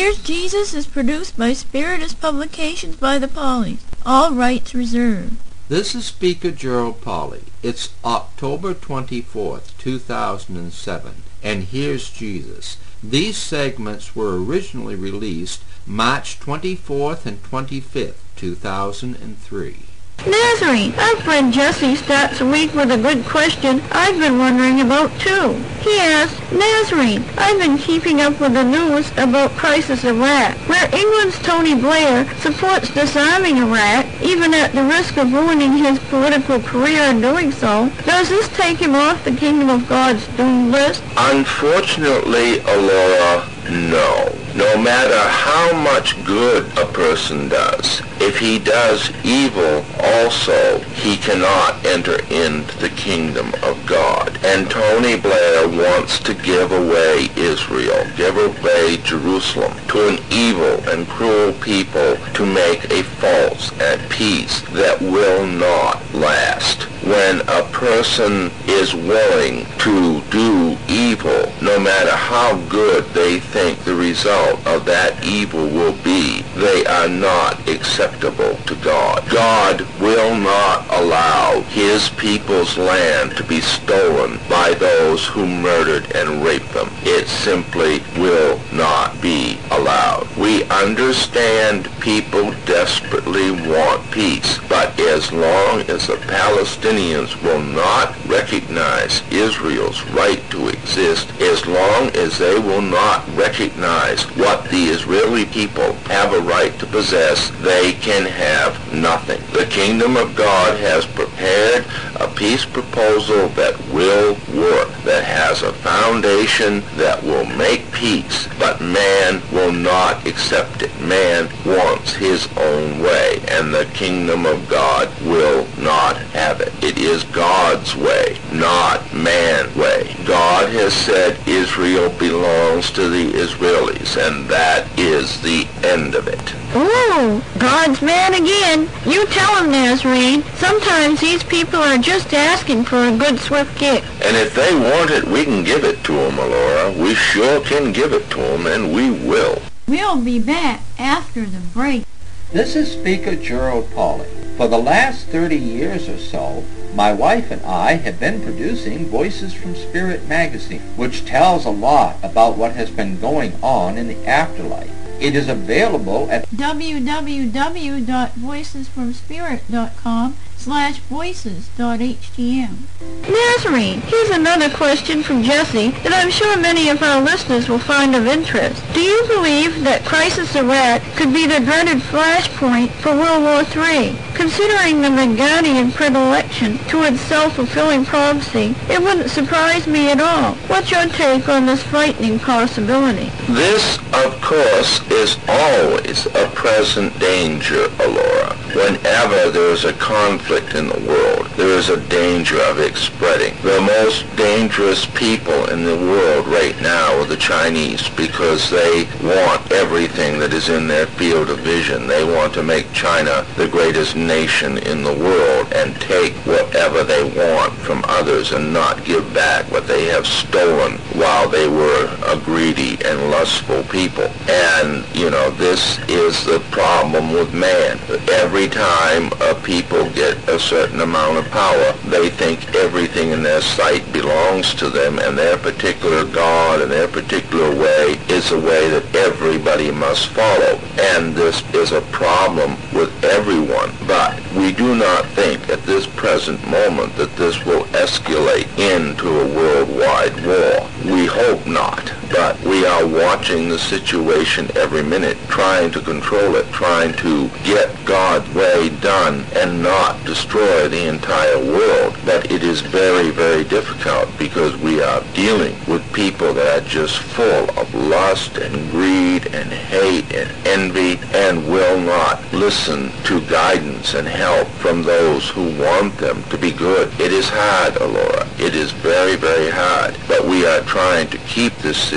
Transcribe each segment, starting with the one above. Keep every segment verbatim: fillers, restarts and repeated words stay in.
Here's Jesus is produced by Spiritus Publications by the Polleys. All rights reserved. This is Speaker Gerald Polley. It's October twenty-fourth, two thousand seven, and here's Jesus. These segments were originally released March twenty-fourth and twenty-fifth, two thousand three. Nazarene, our friend Jesse starts a week with a good question I've been wondering about too. He asks, Nazarene, I've been keeping up with the news about Crisis Iraq, where England's Tony Blair supports disarming Iraq, even at the risk of ruining his political career in doing so. Does this take him off the Kingdom of God's doom list? Unfortunately, Alora, no. No matter how much good a person does, if he does evil also, he cannot enter into the kingdom of God. And Tony Blair wants to give away Israel, give away Jerusalem to an evil and cruel people to make a false and peace that will not last. When a person is willing to do evil, no matter how good they think the result of that evil will be, they are not acceptable to God. God will not allow his people's land to be stolen by those who murdered and raped them. It simply will not be allowed. We understand people desperately want peace, but as long as the Palestinians will not recognize Israel's right to exist, as long as they will not recognize what the Israeli people have a right to possess, they can have nothing. The kingdom of God has prepared a peace proposal that will work, that has a foundation that will make peace, but man will not accept it. Man wants his own way, and the kingdom of God will not have it. It is God's way, not man's way. God has said Israel belongs to the Israelis, and that is the end of it. Ooh, God's man again. You tell him, Nazarene. Sometimes these people are just asking for a good swift kick. And if they want it, we can give it to them, Alora. We sure can give it to them, and we will. We'll be back after the break. This is Speaker Gerald Polley. For the last thirty years or so, my wife and I have been producing Voices from Spirit magazine, which tells a lot about what has been going on in the afterlife. It is available at w w w dot voices from spirit dot com slash voices dot h t m. Nazarene, here's another question from Jesse that I'm sure many of our listeners will find of interest. Do you believe that Crisis Iraq could be the dreaded flashpoint for World War Three? Considering the Megadian predilection towards self-fulfilling prophecy, it wouldn't surprise me at all. What's your take on this frightening possibility? This, of course, is always a present danger, Alora. Whenever there is a conflict in the world, there is a danger of it spreading. The most dangerous people in the world right now are the Chinese, because they want everything that is in their field of vision. They want to make China the greatest nation in the world and take whatever they want from others and not give back what they have stolen while they were a greedy and lustful people. And, you know, this is the problem with man. Every time a people get a certain amount of power, they think everything in their sight belongs to them, and their particular God and their particular way is the way that everybody must follow. And this is a problem with everyone. But we do not think at this present moment that this will escalate into a worldwide war. We hope not. But we are watching the situation every minute, trying to control it, trying to get God's way done and not destroy the entire world. But it is very, very difficult, because we are dealing with people that are just full of lust and greed and hate and envy and will not listen to guidance and help from those who want them to be good. It is hard, Alora. It is very, very hard. But we are trying to keep this situation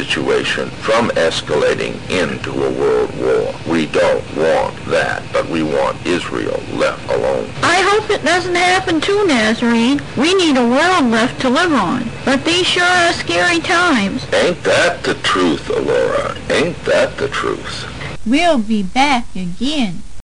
situation from escalating into a world war. We don't want that, but we want Israel left alone. I hope it doesn't happen too, Nazarene. We need a world left to live on. But these sure are scary times. Ain't that the truth, Alora? Ain't that the truth? We'll be back again.